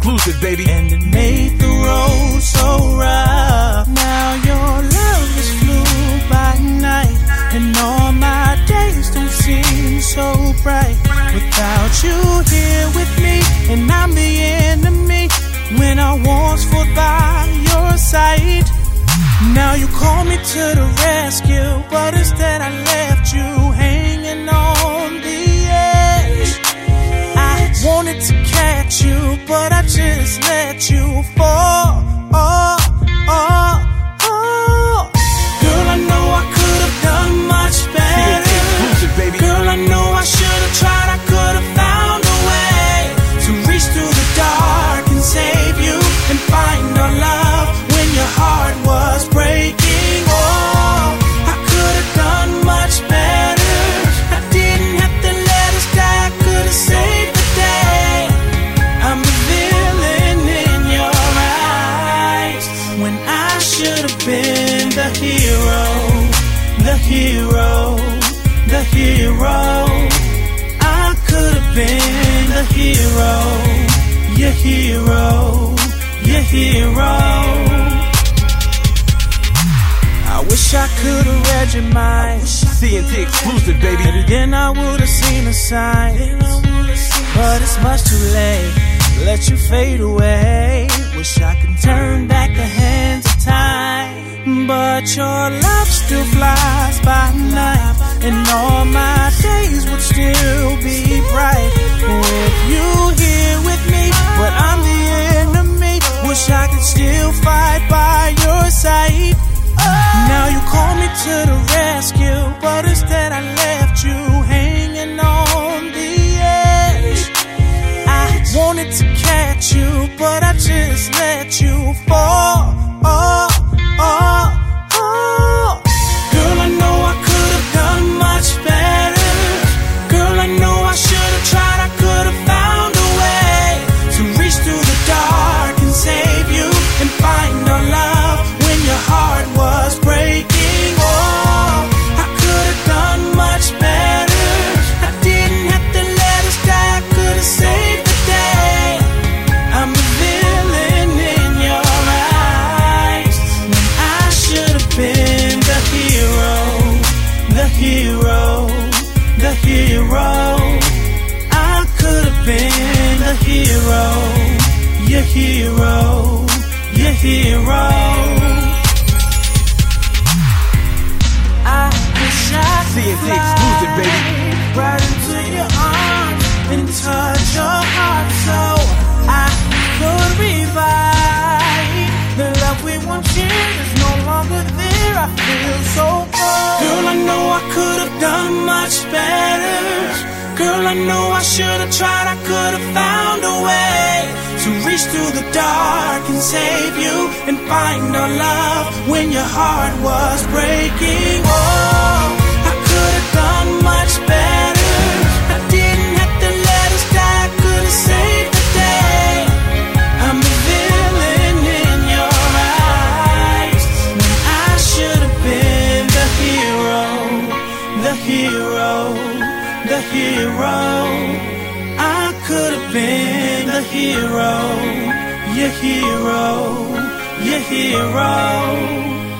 exclusive, baby. And it made the road so rough. Now your love is flew by night, and all my days don't seem so bright without you here with me. And I'm the enemy when I once fought by your side. Now you call me to the rescue, but instead I left you hanging on the edge. I wanted to catch you, but I just let you fall. Girl, I know I could have done much better. Girl, I know I should have tried. I could have found a way to reach through the dark and save you and find our love when your heart was breaking. Oh, I could have done much better. I didn't have to let us die. I could have saved the day. I'm the villain in your eyes when I should have been the hero, the hero, the hero. I could have been the hero, your hero, your hero. I wish I could have read your mind. CNT exclusive, baby. Maybe then I would have seen the signs, but it's much too late. Let you fade away. Wish I could turn back the hands of time, but your love still flies by night, and all my days would still be bright with you here with me. But I'm the enemy. Wish I could still fight by your side. Now you call me to the rescue, but instead I left you hanging on the edge. I wanted to catch you, but I just let you fall. Girl, I know I could have done much better. Girl, I know I should have tried. I could have found a way to reach through the dark and save you and find our love when your heart was breaking. Oh, I could have done much better. I didn't have to let us die. I could have saved the day. I'm the villain in your eyes when I should have been the hero, the hero, the hero. I could have been the hero, your hero, your hero. I wish I could CNT exclusive, baby. right into your arms and touch your heart so I could revive the love we once shared is no longer there. I feel so cold. Girl, I know I could have done much better. Girl, I know I should have tried. I could have found a way to reach through the dark and save you and find our love when your heart was breaking. Oh, I could have done much better. I didn't have to let us die. I could have saved the day. I'm the villain in your eyes when I should have been the hero, the hero, the hero. I could have been the hero, your hero, your hero.